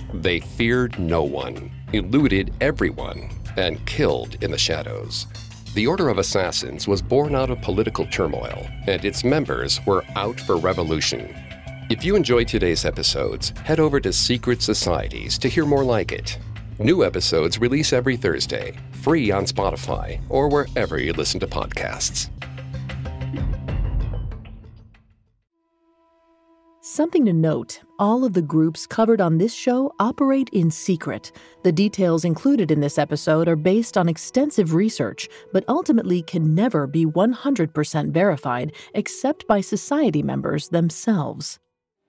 They feared no one, eluded everyone, and killed in the shadows. The Order of Assassins was born out of political turmoil, and its members were out for revolution. If you enjoyed today's episodes, head over to Secret Societies to hear more like it. New episodes release every Thursday, free on Spotify or wherever you listen to podcasts. Something to note, all of the groups covered on this show operate in secret. The details included in this episode are based on extensive research, but ultimately can never be 100% verified except by society members themselves.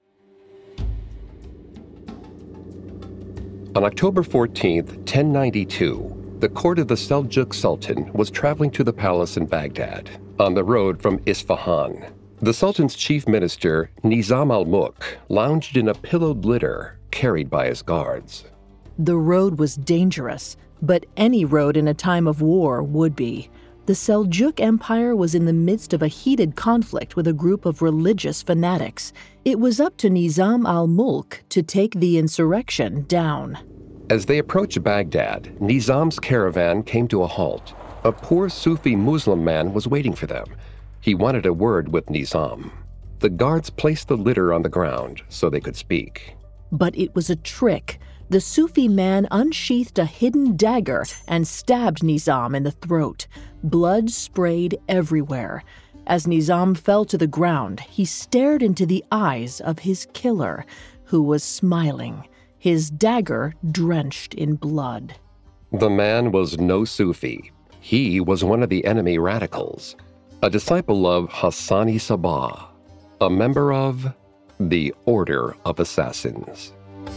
On October 14th, 1092, the court of the Seljuk Sultan was traveling to the palace in Baghdad, on the road from Isfahan. The Sultan's chief minister, Nizam al-Mulk, lounged in a pillowed litter carried by his guards. The road was dangerous, but any road in a time of war would be. The Seljuk Empire was in the midst of a heated conflict with a group of religious fanatics. It was up to Nizam al-Mulk to take the insurrection down. As they approached Baghdad, Nizam's caravan came to a halt. A poor Sufi Muslim man was waiting for them. He wanted a word with Nizam. The guards placed the litter on the ground so they could speak. But it was a trick. The Sufi man unsheathed a hidden dagger and stabbed Nizam in the throat. Blood sprayed everywhere. As Nizam fell to the ground, he stared into the eyes of his killer, who was smiling, his dagger drenched in blood. The man was no Sufi. He was one of the enemy radicals, a disciple of Hassani Sabah, a member of the Order of Assassins.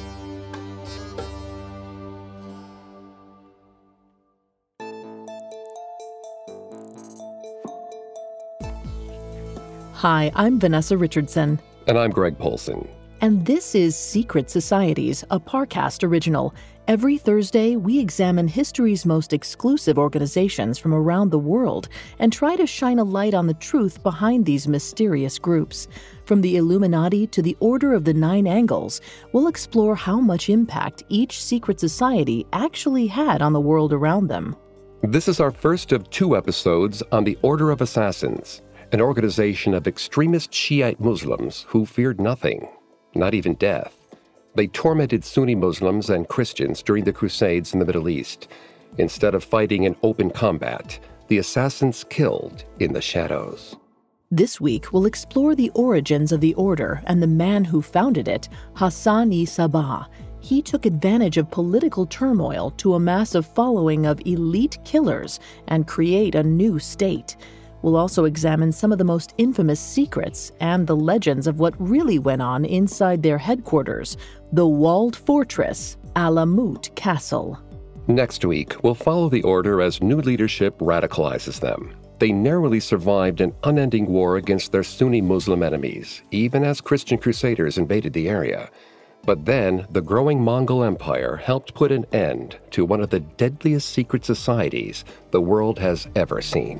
Hi, I'm Vanessa Richardson. And I'm Greg Polson. And this is Secret Societies, a Parcast original. Every Thursday, we examine history's most exclusive organizations from around the world and try to shine a light on the truth behind these mysterious groups. From the Illuminati to the Order of the Nine Angles, we'll explore how much impact each secret society actually had on the world around them. This is our first of 2 episodes on the Order of Assassins, an organization of extremist Shiite Muslims who feared nothing, not even death. They tormented Sunni Muslims and Christians during the Crusades in the Middle East. Instead of fighting in open combat, the assassins killed in the shadows. This week, we'll explore the origins of the order and the man who founded it, Hassani Sabah. He took advantage of political turmoil to amass a following of elite killers and create a new state. We'll also examine some of the most infamous secrets and the legends of what really went on inside their headquarters, the walled fortress, Alamut Castle. Next week, we'll follow the order as new leadership radicalizes them. They narrowly survived an unending war against their Sunni Muslim enemies, even as Christian crusaders invaded the area. But then, the growing Mongol Empire helped put an end to one of the deadliest secret societies the world has ever seen.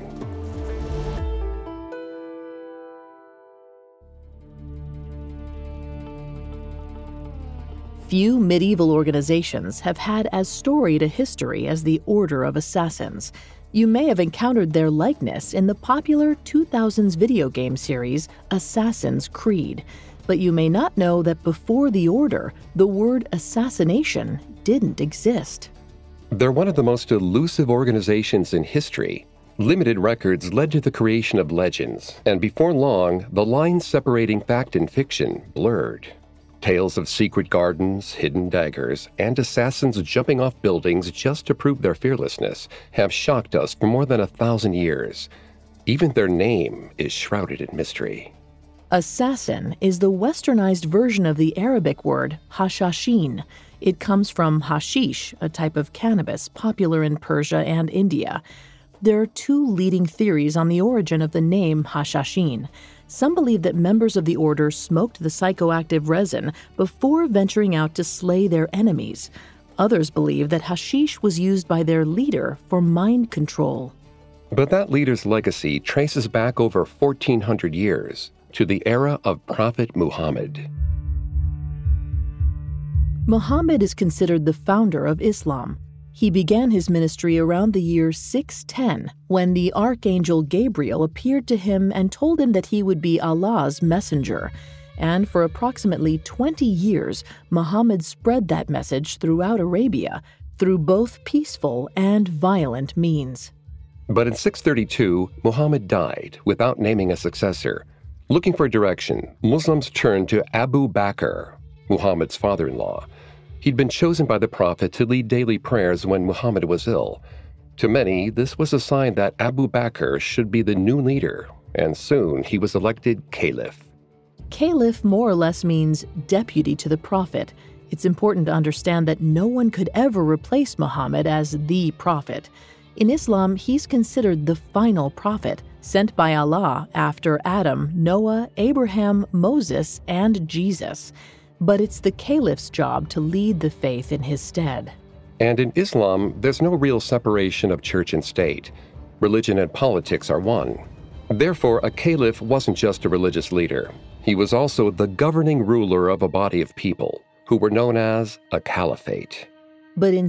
Few medieval organizations have had as storied a history as the Order of Assassins. You may have encountered their likeness in the popular 2000s video game series Assassin's Creed, but you may not know that before the Order, the word assassination didn't exist. They're one of the most elusive organizations in history. Limited records led to the creation of legends, and before long, the lines separating fact and fiction blurred. Tales of secret gardens, hidden daggers, and assassins jumping off buildings just to prove their fearlessness have shocked us for more than 1,000 years. Even their name is shrouded in mystery. Assassin is the westernized version of the Arabic word hashashin. It comes from hashish, a type of cannabis popular in Persia and India. There are 2 leading theories on the origin of the name hashashin. Some believe that members of the order smoked the psychoactive resin before venturing out to slay their enemies. Others believe that hashish was used by their leader for mind control. But that leader's legacy traces back over 1,400 years to the era of Prophet Muhammad. Muhammad is considered the founder of Islam. He began his ministry around the year 610 when the archangel Gabriel appeared to him and told him that he would be Allah's messenger. And for approximately 20 years, Muhammad spread that message throughout Arabia through both peaceful and violent means. But in 632, Muhammad died without naming a successor. Looking for direction, Muslims turned to Abu Bakr, Muhammad's father-in-law. He'd been chosen by the Prophet to lead daily prayers when Muhammad was ill. To many, this was a sign that Abu Bakr should be the new leader, and soon he was elected caliph. Caliph more or less means deputy to the Prophet. It's important to understand that no one could ever replace Muhammad as the Prophet. In Islam, he's considered the final prophet, sent by Allah after Adam, Noah, Abraham, Moses, and Jesus. But it's the caliph's job to lead the faith in his stead. And in Islam, there's no real separation of church and state. Religion and politics are one. Therefore, a caliph wasn't just a religious leader. He was also the governing ruler of a body of people, who were known as a caliphate. But in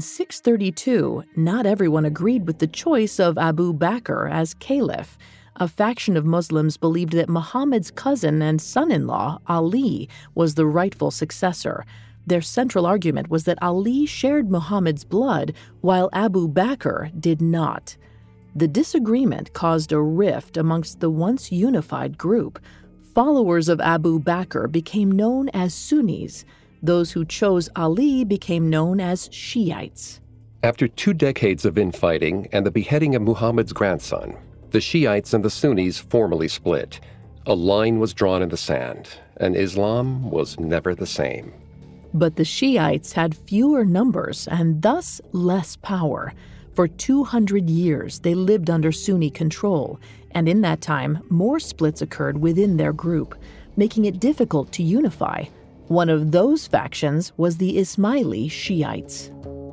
632, not everyone agreed with the choice of Abu Bakr as caliph. A faction of Muslims believed that Muhammad's cousin and son-in-law, Ali, was the rightful successor. Their central argument was that Ali shared Muhammad's blood, while Abu Bakr did not. The disagreement caused a rift amongst the once unified group. Followers of Abu Bakr became known as Sunnis. Those who chose Ali became known as Shiites. After 2 decades of infighting and the beheading of Muhammad's grandson, the Shiites and the Sunnis formally split. A line was drawn in the sand, and Islam was never the same. But the Shiites had fewer numbers and thus less power. For 200 years, they lived under Sunni control, and in that time, more splits occurred within their group, making it difficult to unify. One of those factions was the Ismaili Shiites.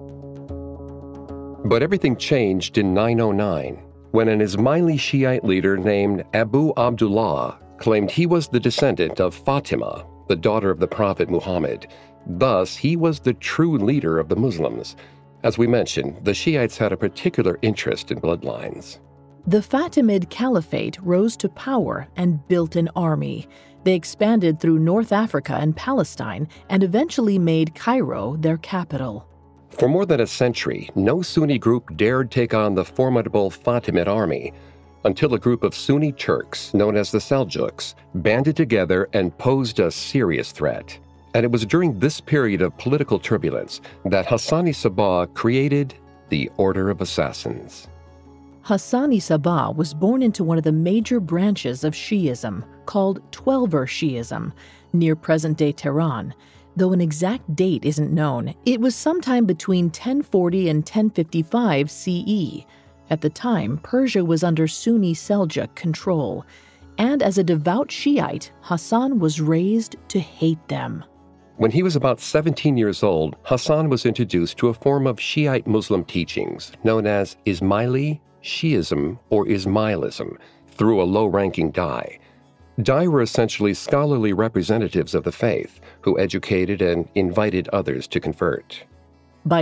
But everything changed in 909, when an Ismaili Shiite leader named Abu Abdullah claimed he was the descendant of Fatima, the daughter of the Prophet Muhammad. Thus, he was the true leader of the Muslims. As we mentioned, the Shiites had a particular interest in bloodlines. The Fatimid Caliphate rose to power and built an army. They expanded through North Africa and Palestine and eventually made Cairo their capital. For more than a century, no Sunni group dared take on the formidable Fatimid army until a group of Sunni Turks, known as the Seljuks, banded together and posed a serious threat. And it was during this period of political turbulence that Hassani Sabah created the Order of Assassins. Hassani Sabah was born into one of the major branches of Shi'ism, called Twelver Shi'ism, near present-day Tehran. Though an exact date isn't known, it was sometime between 1040 and 1055 CE. At the time, Persia was under Sunni Seljuk control, and as a devout Shiite, Hassan was raised to hate them. When he was about 17 years old, Hassan was introduced to a form of Shiite Muslim teachings known as Ismaili Shi'ism or Ismailism through a low-ranking Dai. Dai were essentially scholarly representatives of the faith who educated and invited others to convert. By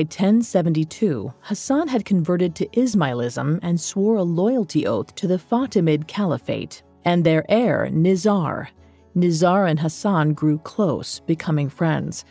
1072, Hassan had converted to Ismailism and swore a loyalty oath to the Fatimid Caliphate and their heir, Nizar. Nizar and Hassan grew close, becoming friends.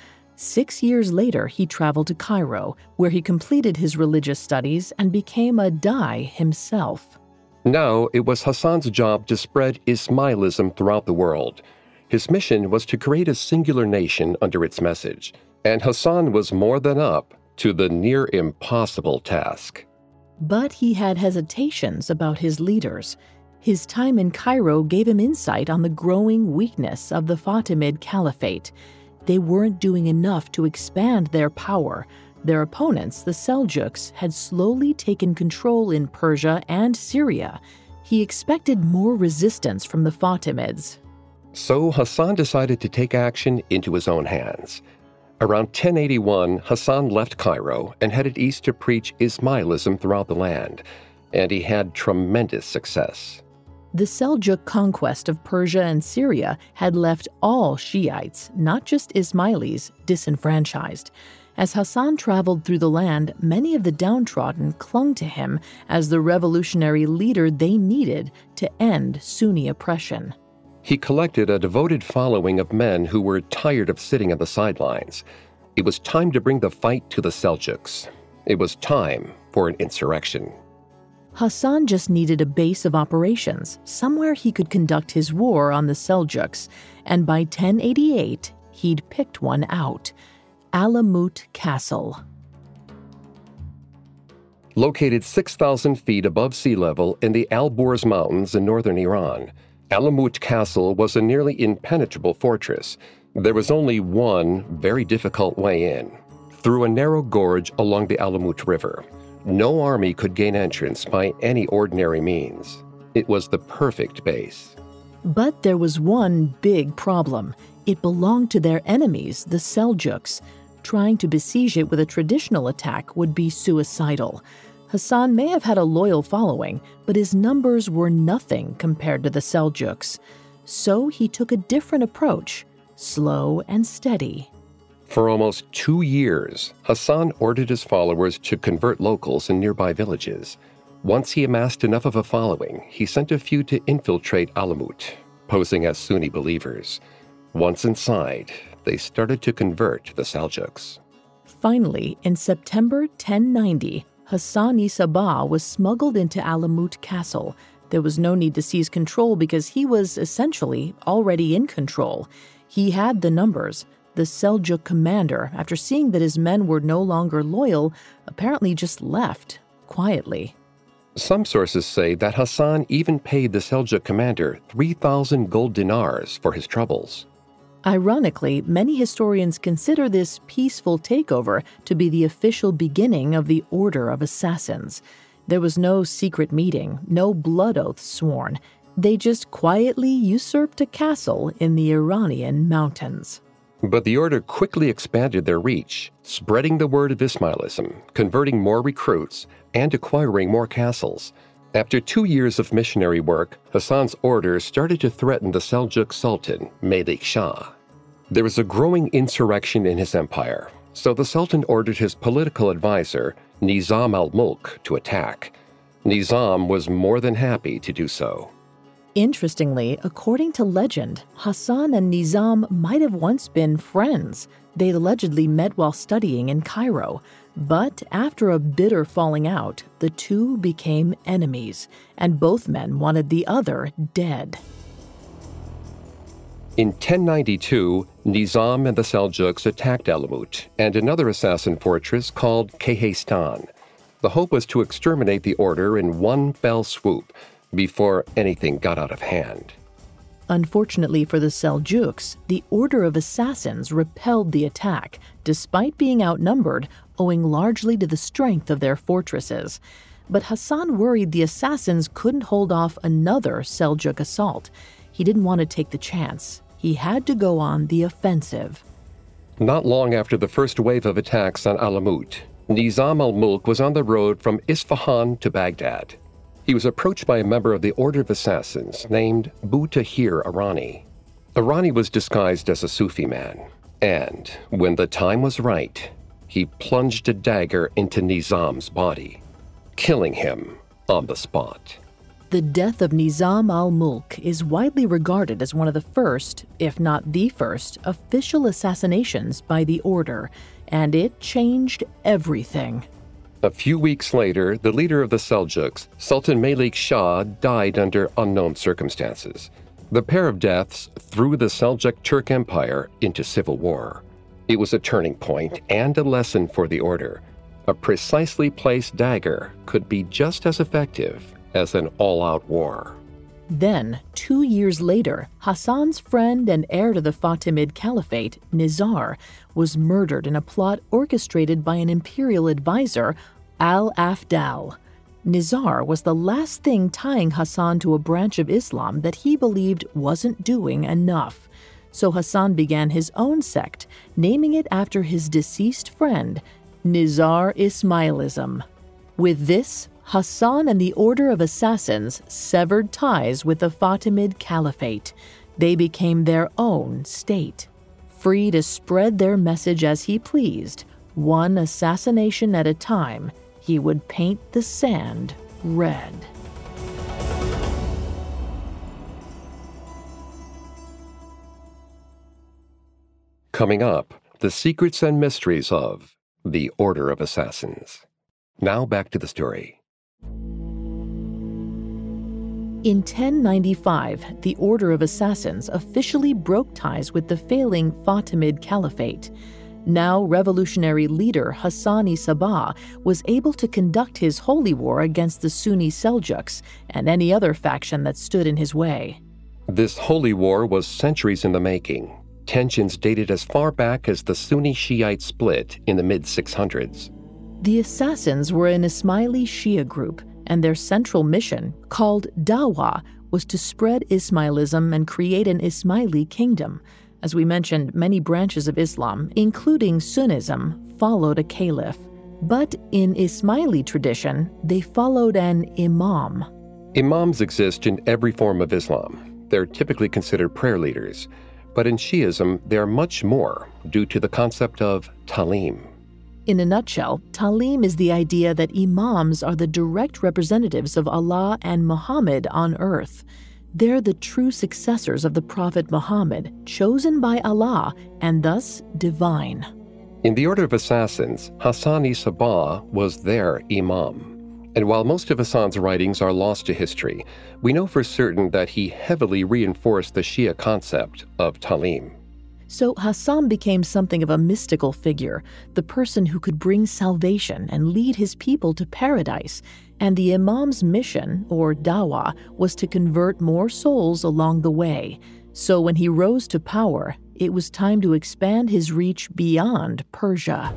6 years later, he traveled to Cairo, where he completed his religious studies and became a Dai himself. Now, it was Hassan's job to spread Ismailism throughout the world. His mission was to create a singular nation under its message, and Hassan was more than up to the near impossible task. But he had hesitations about his leaders. His time in Cairo gave him insight on the growing weakness of the Fatimid Caliphate. They weren't doing enough to expand their power. Their opponents, the Seljuks, had slowly taken control in Persia and Syria. He expected more resistance from the Fatimids. So Hassan decided to take action into his own hands. Around 1081, Hassan left Cairo and headed east to preach Ismailism throughout the land, and he had tremendous success. The Seljuk conquest of Persia and Syria had left all Shiites, not just Ismailis, disenfranchised. As Hassan traveled through the land, many of the downtrodden clung to him as the revolutionary leader they needed to end Sunni oppression. He collected a devoted following of men who were tired of sitting on the sidelines. It was time to bring the fight to the Seljuks. It was time for an insurrection. Hassan just needed a base of operations, somewhere he could conduct his war on the Seljuks, and by 1088, he'd picked one out: Alamut Castle. Located 6,000 feet above sea level in the Alborz Mountains in northern Iran, Alamut Castle was a nearly impenetrable fortress. There was only one very difficult way in, through a narrow gorge along the Alamut River. No army could gain entrance by any ordinary means. It was the perfect base. But there was one big problem. It belonged to their enemies, the Seljuks. Trying to besiege it with a traditional attack would be suicidal. Hassan may have had a loyal following, but his numbers were nothing compared to the Seljuks. So he took a different approach, slow and steady. For almost 2 years, Hassan ordered his followers to convert locals in nearby villages. Once he amassed enough of a following, he sent a few to infiltrate Alamut, posing as Sunni believers. Once inside, they started to convert the Seljuks. Finally, in September 1090, Hassan-i Sabbah was smuggled into Alamut Castle. There was no need to seize control because he was essentially already in control. He had the numbers. The Seljuk commander, after seeing that his men were no longer loyal, apparently just left, quietly. Some sources say that Hassan even paid the Seljuk commander 3,000 gold dinars for his troubles. Ironically, many historians consider this peaceful takeover to be the official beginning of the Order of Assassins. There was no secret meeting, no blood oaths sworn. They just quietly usurped a castle in the Iranian mountains. But the order quickly expanded their reach, spreading the word of Ismailism, converting more recruits, and acquiring more castles. After 2 years of missionary work, Hassan's order started to threaten the Seljuk Sultan, Malik Shah. There was a growing insurrection in his empire, so the Sultan ordered his political advisor, Nizam al-Mulk, to attack. Nizam was more than happy to do so. Interestingly, according to legend, Hassan and Nizam might have once been friends. They allegedly met while studying in Cairo. But after a bitter falling out, the two became enemies, and both men wanted the other dead. In 1092, Nizam and the Seljuks attacked Alamut and another assassin fortress called Kehestan. The hope was to exterminate the order in one fell swoop before anything got out of hand. Unfortunately for the Seljuks, the Order of Assassins repelled the attack, despite being outnumbered, owing largely to the strength of their fortresses. But Hassan worried the assassins couldn't hold off another Seljuk assault. He didn't want to take the chance. He had to go on the offensive. Not long after the first wave of attacks on Alamut, Nizam al-Mulk was on the road from Isfahan to Baghdad. He was approached by a member of the Order of Assassins named Bu Tahir Irani. Irani was disguised as a Sufi man, and when the time was right, he plunged a dagger into Nizam's body, killing him on the spot. The death of Nizam al-Mulk is widely regarded as one of the first, if not the first, official assassinations by the Order, and it changed everything. A few weeks later, the leader of the Seljuks, Sultan Malik Shah, died under unknown circumstances. The pair of deaths threw the Seljuk Turk Empire into civil war. It was a turning point and a lesson for the order. A precisely placed dagger could be just as effective as an all-out war. Then, 2 years later, Hassan's friend and heir to the Fatimid Caliphate, Nizar, was murdered in a plot orchestrated by an imperial advisor, Al-Afdal. Nizar was the last thing tying Hassan to a branch of Islam that he believed wasn't doing enough. So Hassan began his own sect, naming it after his deceased friend, Nizar Ismailism. With this, Hassan and the Order of Assassins severed ties with the Fatimid Caliphate. They became their own state, free to spread their message as he pleased. One assassination at a time, he would paint the sand red. Coming up, the secrets and mysteries of the Order of Assassins. Now back to the story. In 1095, the Order of Assassins officially broke ties with the failing Fatimid Caliphate. Now revolutionary leader Hassan-i Sabbah was able to conduct his holy war against the Sunni Seljuks and any other faction that stood in his way. This holy war was centuries in the making. Tensions dated as far back as the Sunni-Shiite split in the mid-600s. The Assassins were an Ismaili Shia group, and their central mission, called Dawah, was to spread Ismailism and create an Ismaili kingdom. As we mentioned, many branches of Islam, including Sunnism, followed a caliph. But in Ismaili tradition, they followed an imam. Imams exist in every form of Islam. They're typically considered prayer leaders. But in Shi'ism, they are much more due to the concept of talim. In a nutshell, talim is the idea that imams are the direct representatives of Allah and Muhammad on earth. They're the true successors of the Prophet Muhammad, chosen by Allah and thus divine. In the Order of Assassins, Hassan-i Sabbah was their imam. And while most of Hassan's writings are lost to history, we know for certain that he heavily reinforced the Shia concept of talim. So Hassan became something of a mystical figure, the person who could bring salvation and lead his people to paradise. And the imam's mission, or dawah, was to convert more souls along the way. So when he rose to power, it was time to expand his reach beyond Persia.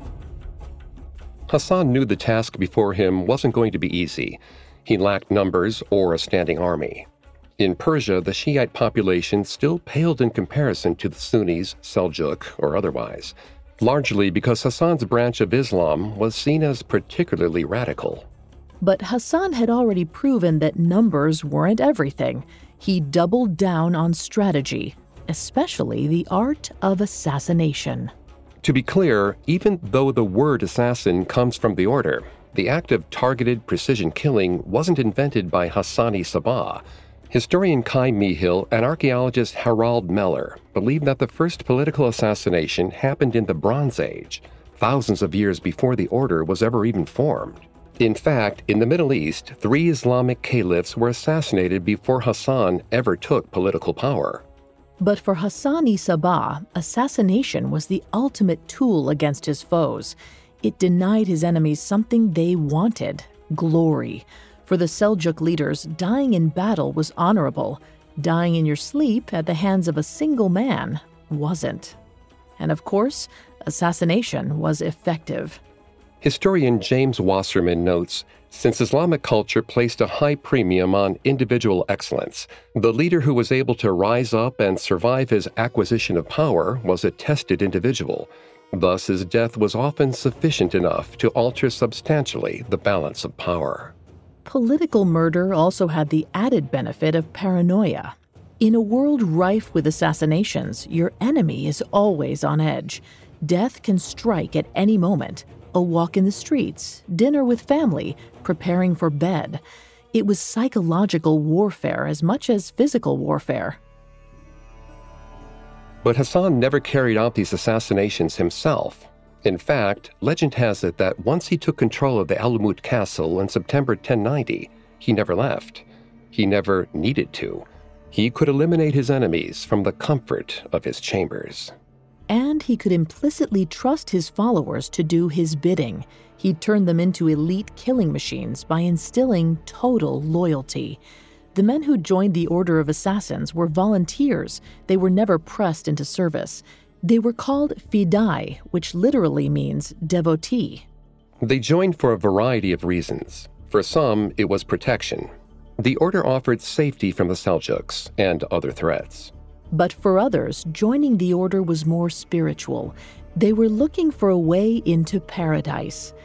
Hassan knew the task before him wasn't going to be easy. He lacked numbers or a standing army. In Persia, the Shiite population still paled in comparison to the Sunnis, Seljuk, or otherwise, largely because Hassan's branch of Islam was seen as particularly radical. But Hassan had already proven that numbers weren't everything. He doubled down on strategy, especially the art of assassination. To be clear, even though the word assassin comes from the order, the act of targeted precision killing wasn't invented by Hassan-i Sabbah. Historian Kai Myhill and archaeologist Harald Meller believe that the first political assassination happened in the Bronze Age, thousands of years before the order was ever even formed. In fact, in the Middle East, 3 Islamic caliphs were assassinated before Hassan ever took political power. But for Hassan-i Sabbah, assassination was the ultimate tool against his foes. It denied his enemies something they wanted: glory. For the Seljuk leaders, dying in battle was honorable. Dying in your sleep at the hands of a single man wasn't. And of course, assassination was effective. Historian James Wasserman notes, since Islamic culture placed a high premium on individual excellence, the leader who was able to rise up and survive his acquisition of power was a tested individual. Thus, his death was often sufficient enough to alter substantially the balance of power. Political murder also had the added benefit of paranoia. In a world rife with assassinations, your enemy is always on edge. Death can strike at any moment. A walk in the streets, dinner with family, preparing for bed. It was psychological warfare as much as physical warfare. But Hassan never carried out these assassinations himself. In fact, legend has it that once he took control of the Alamut Castle in September 1090, he never left. He never needed to. He could eliminate his enemies from the comfort of his chambers. And he could implicitly trust his followers to do his bidding. He'd turn them into elite killing machines by instilling total loyalty. The men who joined the Order of Assassins were volunteers. They were never pressed into service. They were called fidai, which literally means devotee. They joined for a variety of reasons. For some, it was protection. The order offered safety from the Seljuks and other threats. But for others, joining the order was more spiritual. They were looking for a way into paradise.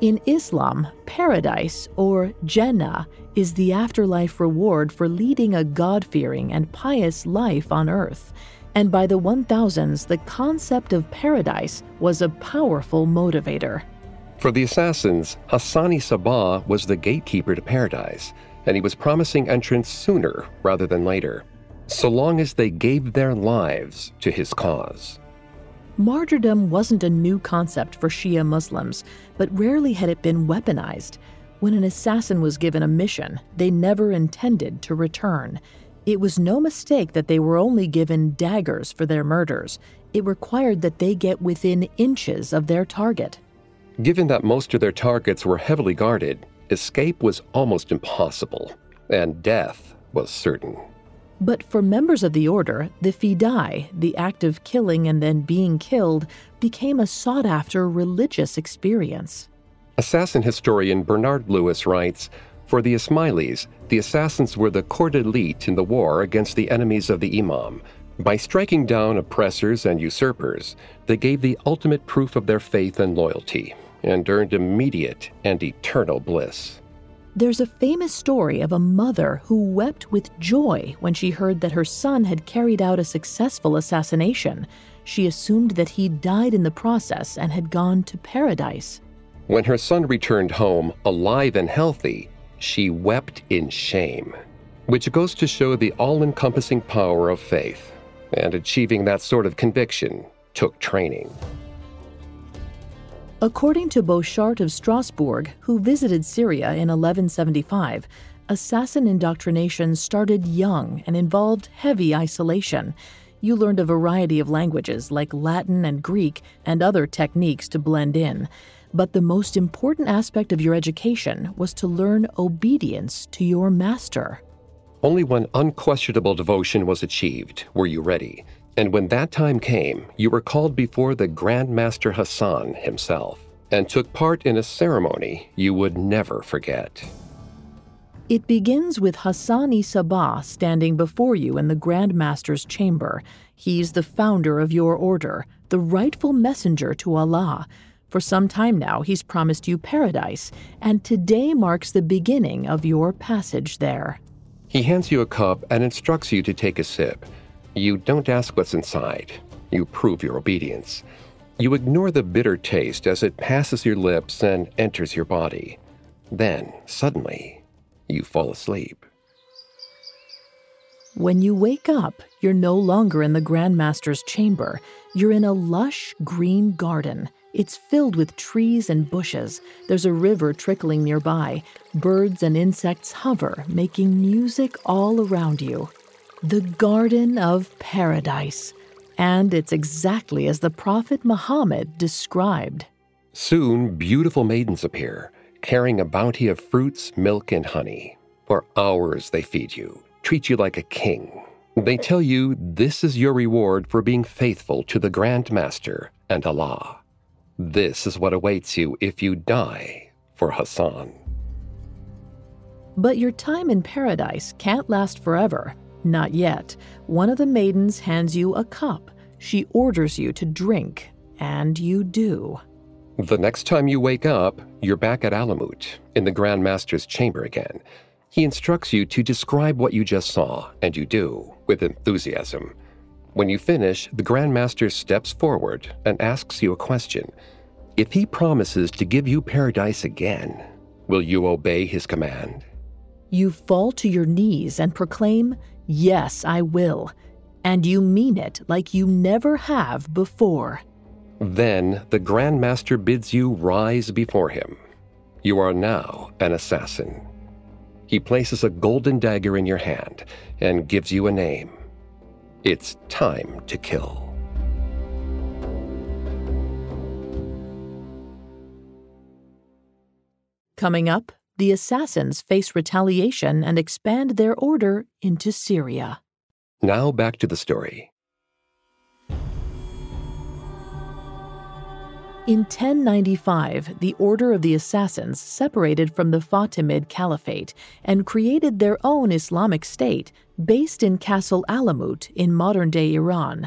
In Islam, paradise, or Jannah, is the afterlife reward for leading a God-fearing and pious life on earth. And by the 1000s, the concept of paradise was a powerful motivator. For the assassins, Hassani Sabah was the gatekeeper to paradise, and he was promising entrance sooner rather than later, so long as they gave their lives to his cause. Martyrdom wasn't a new concept for Shia Muslims, but rarely had it been weaponized. When an assassin was given a mission, they never intended to return. It was no mistake that they were only given daggers for their murders. It required that they get within inches of their target. Given that most of their targets were heavily guarded, escape was almost impossible, and death was certain. But for members of the order, the fidai, the act of killing and then being killed, became a sought-after religious experience. Assassin historian Bernard Lewis writes, "For the Ismailis, the assassins were the court elite in the war against the enemies of the Imam. By striking down oppressors and usurpers, they gave the ultimate proof of their faith and loyalty, and earned immediate and eternal bliss." There's a famous story of a mother who wept with joy when she heard that her son had carried out a successful assassination. She assumed that he died in the process and had gone to paradise. When her son returned home, alive and healthy, she wept in shame, which goes to show the all-encompassing power of faith. And achieving that sort of conviction took training. According to Bochart of Strasbourg, who visited Syria in 1175, assassin indoctrination started young and involved heavy isolation. You learned a variety of languages like Latin and Greek and other techniques to blend in. But the most important aspect of your education was to learn obedience to your master. Only when unquestionable devotion was achieved were you ready. And when that time came, you were called before the Grand Master Hassan himself and took part in a ceremony you would never forget. It begins with Hassani Sabah standing before you in the Grand Master's chamber. He's the founder of your order, the rightful messenger to Allah. For some time now, he's promised you paradise, and today marks the beginning of your passage there. He hands you a cup and instructs you to take a sip. You don't ask what's inside. You prove your obedience. You ignore the bitter taste as it passes your lips and enters your body. Then, suddenly, you fall asleep. When you wake up, you're no longer in the Grand Master's chamber. You're in a lush green garden. It's filled with trees and bushes. There's a river trickling nearby. Birds and insects hover, making music all around you. The Garden of Paradise. And it's exactly as the Prophet Muhammad described. Soon, beautiful maidens appear, carrying a bounty of fruits, milk, and honey. For hours they feed you, treat you like a king. They tell you this is your reward for being faithful to the Grand Master and Allah. This is what awaits you if you die for Hassan. But your time in paradise can't last forever. Not yet. One of the maidens hands you a cup. She orders you to drink, and you do. The next time you wake up, you're back at Alamut, in the Grand Master's chamber again. He instructs you to describe what you just saw, and you do, with enthusiasm. When you finish, the Grand Master steps forward and asks you a question. If he promises to give you paradise again, will you obey his command? You fall to your knees and proclaim, "Yes, I will." And you mean it like you never have before. Then the Grand Master bids you rise before him. You are now an assassin. He places a golden dagger in your hand and gives you a name. It's time to kill. Coming up, the assassins face retaliation and expand their order into Syria. Now back to the story. In 1095, the Order of the Assassins separated from the Fatimid Caliphate and created their own Islamic state based in Castle Alamut in modern-day Iran.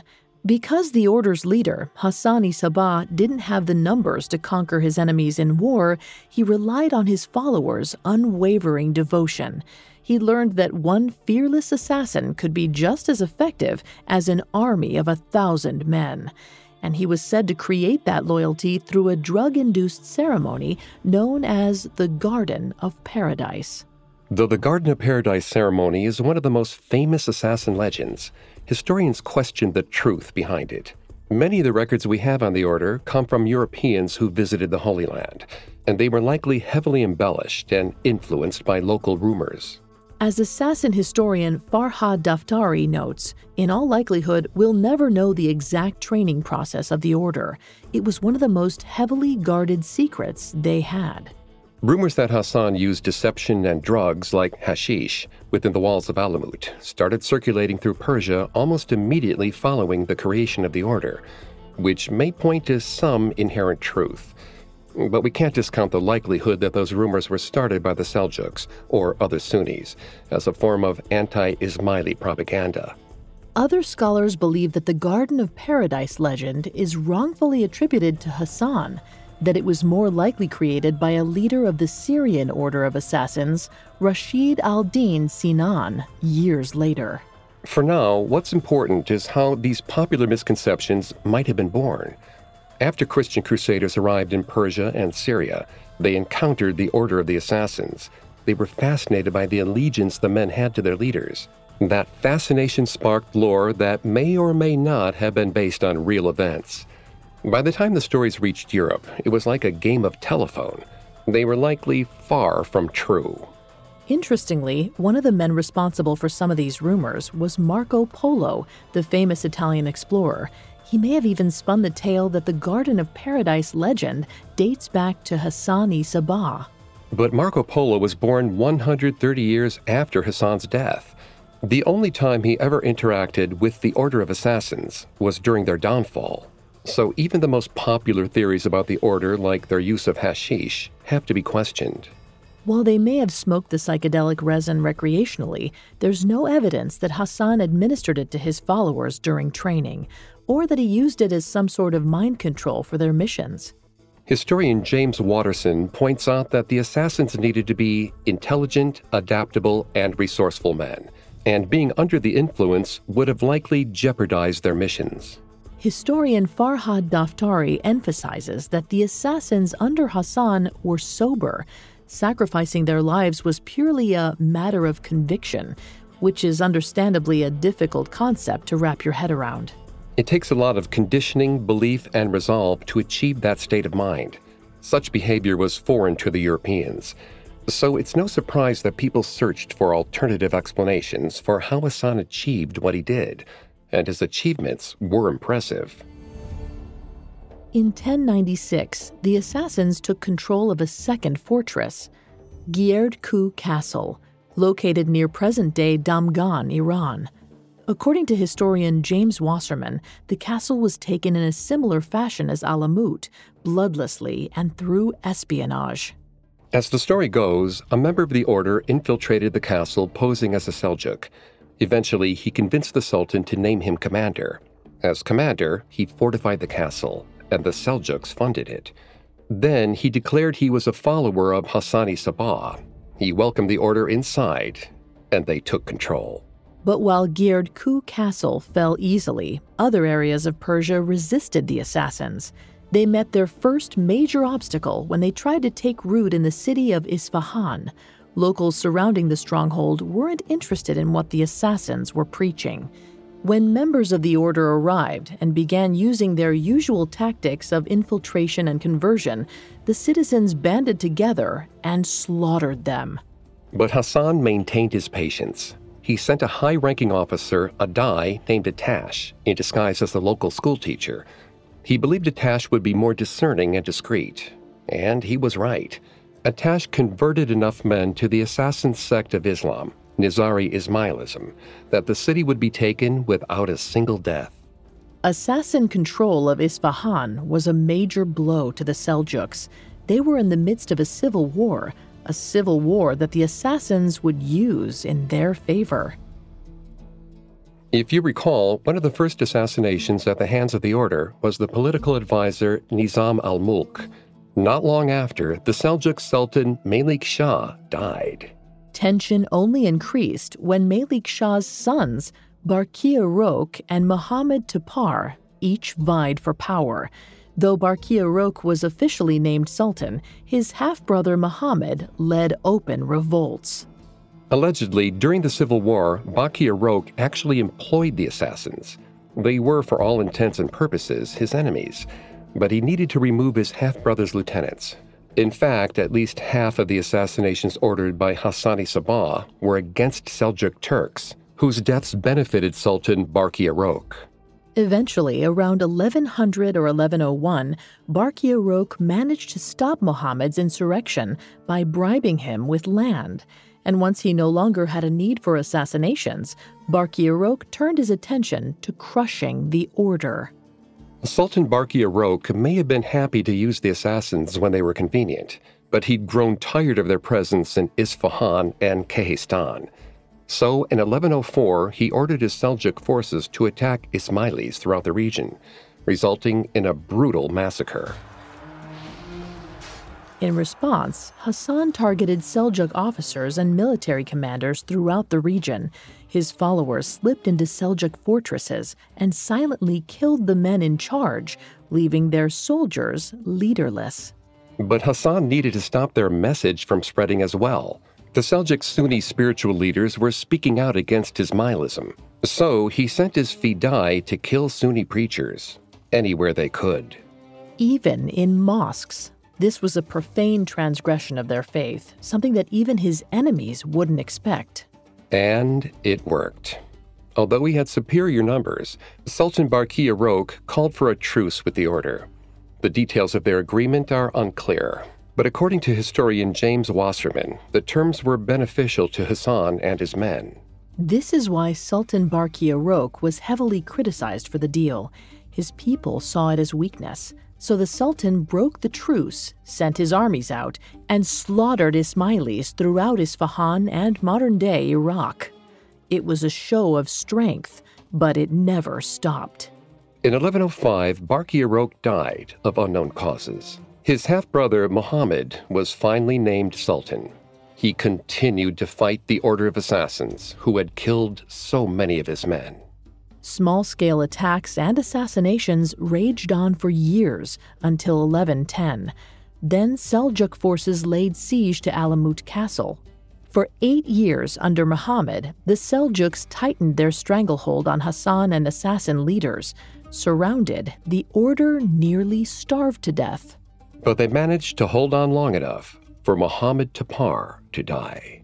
Because the order's leader, Hassan-i-Sabbah, didn't have the numbers to conquer his enemies in war, he relied on his followers' unwavering devotion. He learned that one fearless assassin could be just as effective as an army of 1,000 men. And he was said to create that loyalty through a drug-induced ceremony known as the Garden of Paradise. Though the Garden of Paradise ceremony is one of the most famous assassin legends, historians question the truth behind it. Many of the records we have on the order come from Europeans who visited the Holy Land, and they were likely heavily embellished and influenced by local rumors. As assassin historian Farhad Daftari notes, in all likelihood, we'll never know the exact training process of the order. It was one of the most heavily guarded secrets they had. Rumors that Hassan used deception and drugs like hashish within the walls of Alamut started circulating through Persia almost immediately following the creation of the order, which may point to some inherent truth. But we can't discount the likelihood that those rumors were started by the Seljuks or other Sunnis as a form of anti-Ismaili propaganda. Other scholars believe that the Garden of Paradise legend is wrongfully attributed to Hassan, that it was more likely created by a leader of the Syrian order of assassins, Rashid al-Din Sinan, years later. For now, what's important is how these popular misconceptions might have been born. After Christian crusaders arrived in Persia and Syria, they encountered the Order of the Assassins. They were fascinated by the allegiance the men had to their leaders. That fascination sparked lore that may or may not have been based on real events. By the time the stories reached Europe, it was like a game of telephone. They were likely far from true. Interestingly, one of the men responsible for some of these rumors was Marco Polo, the famous Italian explorer. He may have even spun the tale that the Garden of Paradise legend dates back to Hassan-i-Sabbah. But Marco Polo was born 130 years after Hassan's death. The only time he ever interacted with the Order of Assassins was during their downfall. So even the most popular theories about the order, like their use of hashish, have to be questioned. While they may have smoked the psychedelic resin recreationally, there's no evidence that Hassan administered it to his followers during training, or that he used it as some sort of mind control for their missions. Historian James Watterson points out that the assassins needed to be intelligent, adaptable, and resourceful men, and being under the influence would have likely jeopardized their missions. Historian Farhad Daftari emphasizes that the assassins under Hassan were sober. Sacrificing their lives was purely a matter of conviction, which is understandably a difficult concept to wrap your head around. It takes a lot of conditioning, belief, and resolve to achieve that state of mind. Such behavior was foreign to the Europeans. So it's no surprise that people searched for alternative explanations for how Hassan achieved what he did, and his achievements were impressive. In 1096, the assassins took control of a second fortress, Gierd-Ku Castle, located near present-day Damghan, Iran. According to historian James Wasserman, the castle was taken in a similar fashion as Alamut, bloodlessly and through espionage. As the story goes, a member of the order infiltrated the castle posing as a Seljuk. Eventually, he convinced the Sultan to name him commander. As commander, he fortified the castle, and the Seljuks funded it. Then he declared he was a follower of Hassan-i-Sabbah. He welcomed the order inside, and they took control. But while Gierd-Ku Castle fell easily, other areas of Persia resisted the assassins. They met their first major obstacle when they tried to take root in the city of Isfahan. Locals surrounding the stronghold weren't interested in what the assassins were preaching. When members of the order arrived and began using their usual tactics of infiltration and conversion, the citizens banded together and slaughtered them. But Hassan maintained his patience. He sent a high-ranking officer, Adai, named Atash, in disguise as a local schoolteacher. He believed Atash would be more discerning and discreet, and he was right. Atash converted enough men to the assassin sect of Islam, Nizari Ismailism, that the city would be taken without a single death. Assassin control of Isfahan was a major blow to the Seljuks. They were in the midst of a civil war that the assassins would use in their favor. If you recall, one of the first assassinations at the hands of the order was the political advisor Nizam al-Mulk. Not long after, the Seljuk Sultan Malik Shah died. Tension only increased when Malik Shah's sons, Barkia Rok and Muhammad Tupar, each vied for power. Though Barkia Rok was officially named Sultan, his half-brother Muhammad led open revolts. Allegedly, during the Civil War, Barkia Rok actually employed the assassins. They were, for all intents and purposes, his enemies, but he needed to remove his half-brother's lieutenants. In fact, at least half of the assassinations ordered by Hassani Sabah were against Seljuk Turks, whose deaths benefited Sultan Barkia Rok. Eventually, around 1100 or 1101, Barkia Rok managed to stop Muhammad's insurrection by bribing him with land. And once he no longer had a need for assassinations, Barkia Rok turned his attention to crushing the order. Sultan Barkia Rok may have been happy to use the assassins when they were convenient, but he'd grown tired of their presence in Isfahan and Kehistan. So, in 1104, he ordered his Seljuk forces to attack Ismailis throughout the region, resulting in a brutal massacre. In response, Hassan targeted Seljuk officers and military commanders throughout the region. His followers slipped into Seljuk fortresses and silently killed the men in charge, leaving their soldiers leaderless. But Hassan needed to stop their message from spreading as well. The Seljuk Sunni spiritual leaders were speaking out against Ismailism, so he sent his Fidai to kill Sunni preachers anywhere they could. Even in mosques. This was a profane transgression of their faith, something that even his enemies wouldn't expect. And it worked. Although he had superior numbers, Sultan Barkia Rok called for a truce with the order. The details of their agreement are unclear, but according to historian James Wasserman, the terms were beneficial to Hassan and his men. This is why Sultan Barkia Rok was heavily criticized for the deal. His people saw it as weakness. So the Sultan broke the truce, sent his armies out, and slaughtered Ismailis throughout Isfahan and modern-day Iraq. It was a show of strength, but it never stopped. In 1105, Barkia Rok died of unknown causes. His half-brother Muhammad was finally named Sultan. He continued to fight the Order of Assassins, who had killed so many of his men. Small-scale attacks and assassinations raged on for years until 1110. Then Seljuk forces laid siege to Alamut Castle. For 8 years under Muhammad, the Seljuks tightened their stranglehold on Hassan and assassin leaders. Surrounded, the order nearly starved to death. But they managed to hold on long enough for Muhammad Tupar to die.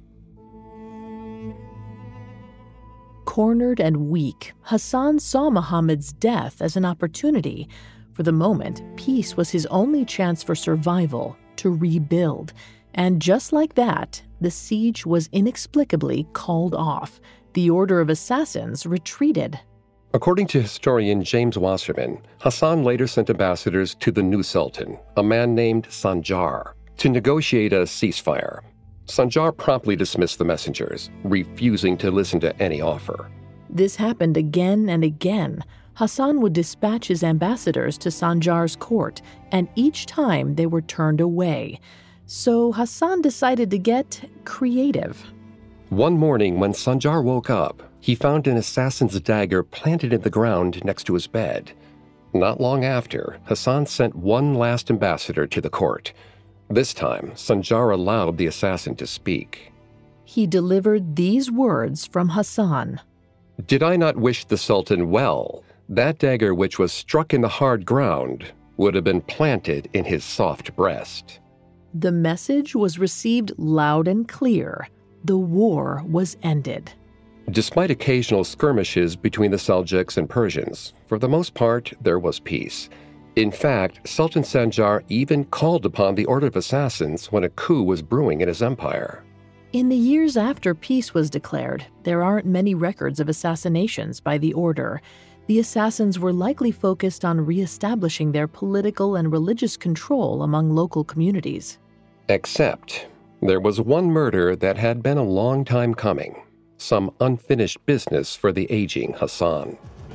Cornered and weak, Hassan saw Muhammad's death as an opportunity. For the moment, peace was his only chance for survival, to rebuild. And just like that, the siege was inexplicably called off. The Order of Assassins retreated. According to historian James Wasserman, Hassan later sent ambassadors to the new sultan, a man named Sanjar, to negotiate a ceasefire. Sanjar promptly dismissed the messengers, refusing to listen to any offer. This happened again and again. Hassan would dispatch his ambassadors to Sanjar's court, and each time they were turned away. So Hassan decided to get creative. One morning when Sanjar woke up, he found an assassin's dagger planted in the ground next to his bed. Not long after, Hassan sent one last ambassador to the court. This time, Sanjar allowed the assassin to speak. He delivered these words from Hassan. "Did I not wish the Sultan well, that dagger which was struck in the hard ground would have been planted in his soft breast." The message was received loud and clear. The war was ended. Despite occasional skirmishes between the Seljuks and Persians, for the most part, there was peace. In fact, Sultan Sanjar even called upon the Order of Assassins when a coup was brewing in his empire. In the years after peace was declared, there aren't many records of assassinations by the order. The assassins were likely focused on reestablishing their political and religious control among local communities. Except, there was one murder that had been a long time coming. some unfinished business for the aging Hassan.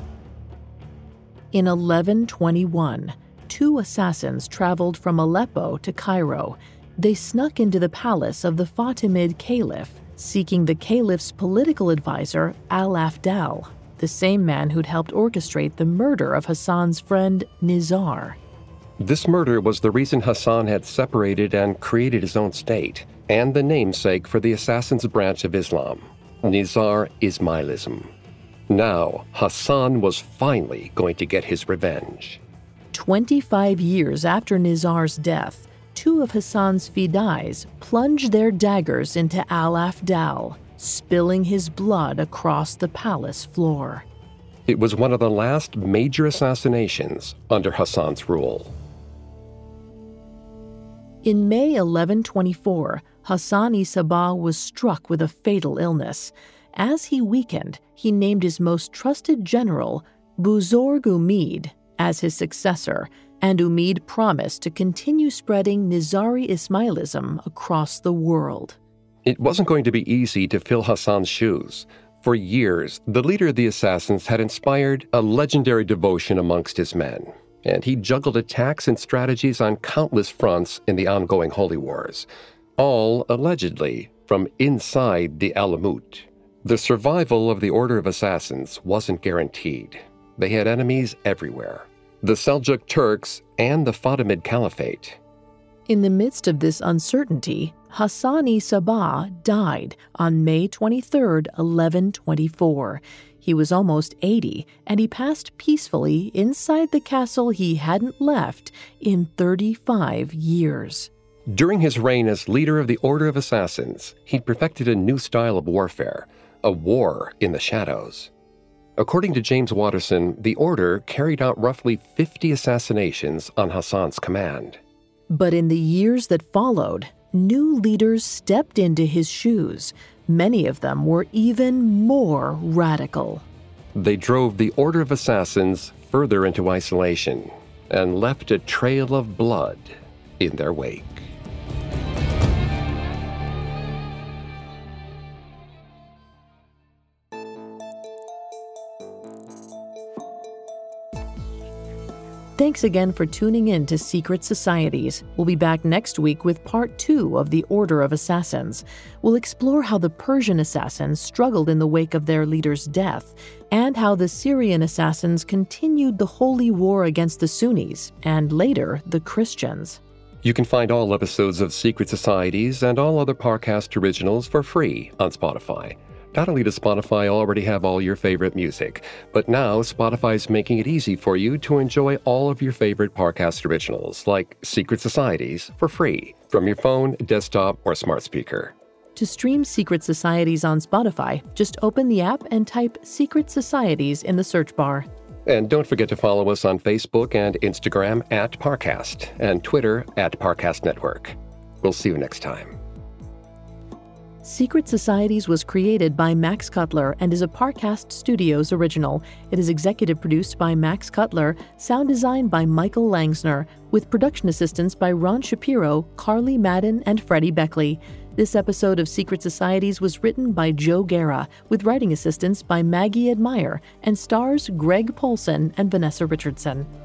In 1121, two assassins traveled from Aleppo to Cairo. They snuck into the palace of the Fatimid Caliph, seeking the caliph's political advisor, Al-Afdal, the same man who'd helped orchestrate the murder of Hassan's friend Nizar. This murder was the reason Hassan had separated and created his own state, and the namesake for the assassins' branch of Islam, Nizar Ismailism. Now, Hassan was finally going to get his revenge. 25 years after Nizar's death, two of Hassan's fidais plunged their daggers into Al-Afdal, spilling his blood across the palace floor. It was one of the last major assassinations under Hassan's rule. In May 1124, Hassan-i Sabah was struck with a fatal illness. As he weakened, he named his most trusted general, Buzorg Umid, as his successor, and Umid promised to continue spreading Nizari Ismailism across the world. It wasn't going to be easy to fill Hassan's shoes. For years, the leader of the assassins had inspired a legendary devotion amongst his men, and he juggled attacks and strategies on countless fronts in the ongoing holy wars, all allegedly from inside the Alamut. The survival of the Order of Assassins wasn't guaranteed. They had enemies everywhere, the Seljuk Turks and the Fatimid Caliphate. In the midst of this uncertainty, Hassan-i Sabah died on May 23, 1124. He was almost 80, and he passed peacefully inside the castle he hadn't left in 35 years. During his reign as leader of the Order of Assassins, he perfected a new style of warfare, a war in the shadows. According to James Watterson, the Order carried out roughly 50 assassinations on Hassan's command. But in the years that followed, new leaders stepped into his shoes. Many of them were even more radical. They drove the Order of Assassins further into isolation and left a trail of blood in their wake. Thanks again for tuning in to Secret Societies. We'll be back next week with part 2 of the Order of Assassins. We'll explore how the Persian assassins struggled in the wake of their leader's death, and how the Syrian assassins continued the holy war against the Sunnis, and later, the Christians. You can find all episodes of Secret Societies and all other Parcast originals for free on Spotify. Not only does Spotify already have all your favorite music, but now Spotify's making it easy for you to enjoy all of your favorite Parcast originals, like Secret Societies, for free from your phone, desktop, or smart speaker. To stream Secret Societies on Spotify, just open the app and type Secret Societies in the search bar. And don't forget to follow us on Facebook and Instagram @Parcast and Twitter @Parcast Network. We'll see you next time. Secret Societies was created by Max Cutler and is a Parcast Studios original. It is executive produced by Max Cutler, sound designed by Michael Langsner, with production assistance by Ron Shapiro, Carly Madden, and Freddie Beckley. This episode of Secret Societies was written by Joe Guerra, with writing assistance by Maggie Admire, and stars Greg Polson and Vanessa Richardson.